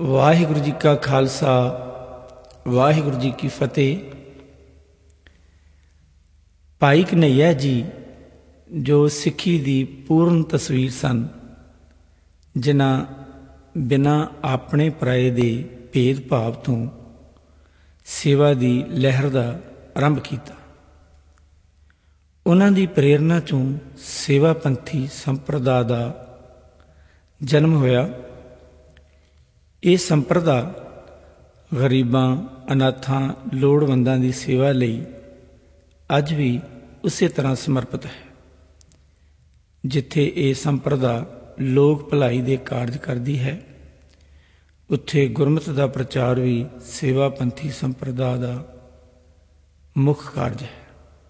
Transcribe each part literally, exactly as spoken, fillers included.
ਵਾਹਿਗੁਰੂ ਜੀ ਕਾ ਖਾਲਸਾ ਵਾਹਿਗੁਰੂ ਜੀ ਕੀ ਫਤਿਹ। ਭਾਈ ਕਨ੍ਹਈਆ ਜੀ ਜੋ ਸਿੱਖੀ ਦੀ ਪੂਰਨ ਤਸਵੀਰ ਸਨ, ਜਿਨ੍ਹਾਂ ਬਿਨਾਂ ਆਪਣੇ ਪਰਾਏ ਦੇ ਭੇਦਭਾਵ ਤੋਂ ਸੇਵਾ ਦੀ ਲਹਿਰ ਦਾ ਆਰੰਭ ਕੀਤਾ। ਉਹਨਾਂ ਦੀ ਪ੍ਰੇਰਨਾ ਚੋਂ ਸੇਵਾ ਪੰਥੀ ਸੰਪਰਦਾ ਦਾ ਜਨਮ ਹੋਇਆ। ਇਹ ਸੰਪਰਦਾ ਗਰੀਬਾਂ, ਅਨਾਥਾਂ, ਲੋੜਵੰਦਾਂ ਦੀ ਸੇਵਾ ਲਈ ਅੱਜ ਵੀ ਉਸੇ ਤਰ੍ਹਾਂ ਸਮਰਪਿਤ ਹੈ। ਜਿੱਥੇ ਇਹ ਸੰਪਰਦਾ ਲੋਕ ਭਲਾਈ ਦੇ ਕਾਰਜ ਕਰਦੀ ਹੈ, ਉੱਥੇ ਗੁਰਮਤਿ ਦਾ ਪ੍ਰਚਾਰ ਵੀ ਸੇਵਾ ਪੰਥੀ ਸੰਪਰਦਾ ਦਾ ਮੁੱਖ ਕਾਰਜ ਹੈ।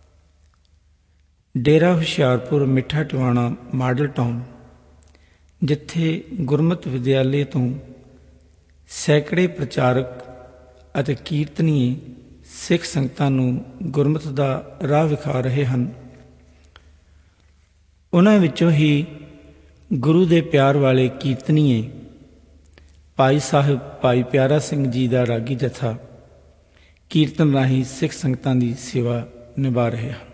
ਡੇਰਾ ਹੁਸ਼ਿਆਰਪੁਰ ਮਿੱਠਾ ਟਿਵਾਣਾ ਮਾਡਲ ਟਾਊਨ, ਜਿੱਥੇ ਗੁਰਮਤਿ ਵਿਦਿਆਲੇ ਤੋਂ ਸੈਂਕੜੇ ਪ੍ਰਚਾਰਕ ਅਤੇ ਕੀਰਤਨੀਏ ਸਿੱਖ ਸੰਗਤਾਂ ਨੂੰ ਗੁਰਮਤਿ ਦਾ ਰਾਹ ਵਿਖਾ ਰਹੇ ਹਨ, ਉਹਨਾਂ ਵਿੱਚੋਂ ਹੀ ਗੁਰੂ ਦੇ ਪਿਆਰ ਵਾਲੇ ਕੀਰਤਨੀਏ ਭਾਈ ਸਾਹਿਬ ਭਾਈ ਪਿਆਰਾ ਸਿੰਘ ਜੀ ਦਾ ਰਾਗੀ ਜਥਾ ਕੀਰਤਨ ਰਾਹੀਂ ਸਿੱਖ ਸੰਗਤਾਂ ਦੀ ਸੇਵਾ ਨਿਭਾ ਰਹੇ ਹਨ।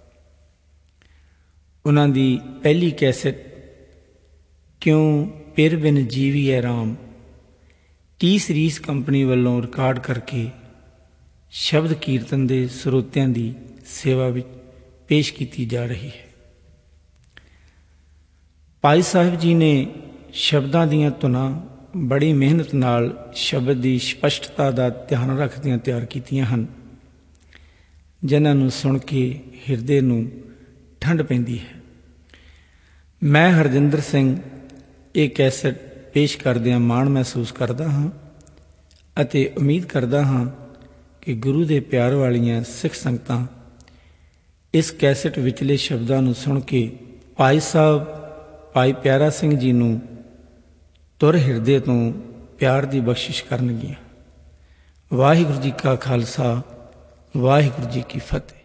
ਉਹਨਾਂ ਦੀ ਪਹਿਲੀ ਕੈਸੇਟ ਕਿਉਂ ਪਿਰ ਬਿਨ ਜੀਵੀਐ ਰਾਮ ਟੀ ਸੀਰੀਜ਼ ਕੰਪਨੀ ਵੱਲੋਂ ਰਿਕਾਰਡ ਕਰਕੇ ਸ਼ਬਦ ਕੀਰਤਨ ਦੇ ਸਰੋਤਿਆਂ ਦੀ ਸੇਵਾ ਵਿੱਚ ਪੇਸ਼ ਕੀਤੀ ਜਾ ਰਹੀ ਹੈ। ਭਾਈ ਸਾਹਿਬ ਜੀ ਨੇ ਸ਼ਬਦਾਂ ਦੀਆਂ ਧੁਨਾਂ ਬੜੀ ਮਿਹਨਤ ਨਾਲ ਸ਼ਬਦ ਦੀ ਸਪਸ਼ਟਤਾ ਦਾ ਧਿਆਨ ਰੱਖਦਿਆਂ ਤਿਆਰ ਕੀਤੀਆਂ ਹਨ, ਜਿਨ੍ਹਾਂ ਨੂੰ ਸੁਣ ਕੇ ਹਿਰਦੇ ਨੂੰ ਠੰਡ ਪੈਂਦੀ ਹੈ। ਮੈਂ ਹਰਜਿੰਦਰ ਸਿੰਘ ਇਹ ਕੈਸਟ ਪੇਸ਼ ਕਰਦਿਆਂ ਮਾਣ ਮਹਿਸੂਸ ਕਰਦਾ ਹਾਂ ਅਤੇ ਉਮੀਦ ਕਰਦਾ ਹਾਂ ਕਿ ਗੁਰੂ ਦੇ ਪਿਆਰ ਵਾਲੀਆਂ ਸਿੱਖ ਸੰਗਤਾਂ ਇਸ ਕੈਸਟ ਵਿਚਲੇ ਸ਼ਬਦਾਂ ਨੂੰ ਸੁਣ ਕੇ ਭਾਈ ਸਾਹਿਬ ਭਾਈ ਪਿਆਰਾ ਸਿੰਘ ਜੀ ਨੂੰ ਤੁਰ ਹਿਰਦੇ ਤੋਂ ਪਿਆਰ ਦੀ ਬਖਸ਼ਿਸ਼ ਕਰਨਗੀਆਂ। ਵਾਹਿਗੁਰੂ ਜੀ ਕਾ ਖਾਲਸਾ ਵਾਹਿਗੁਰੂ ਜੀ ਕੀ ਫਤਿਹ।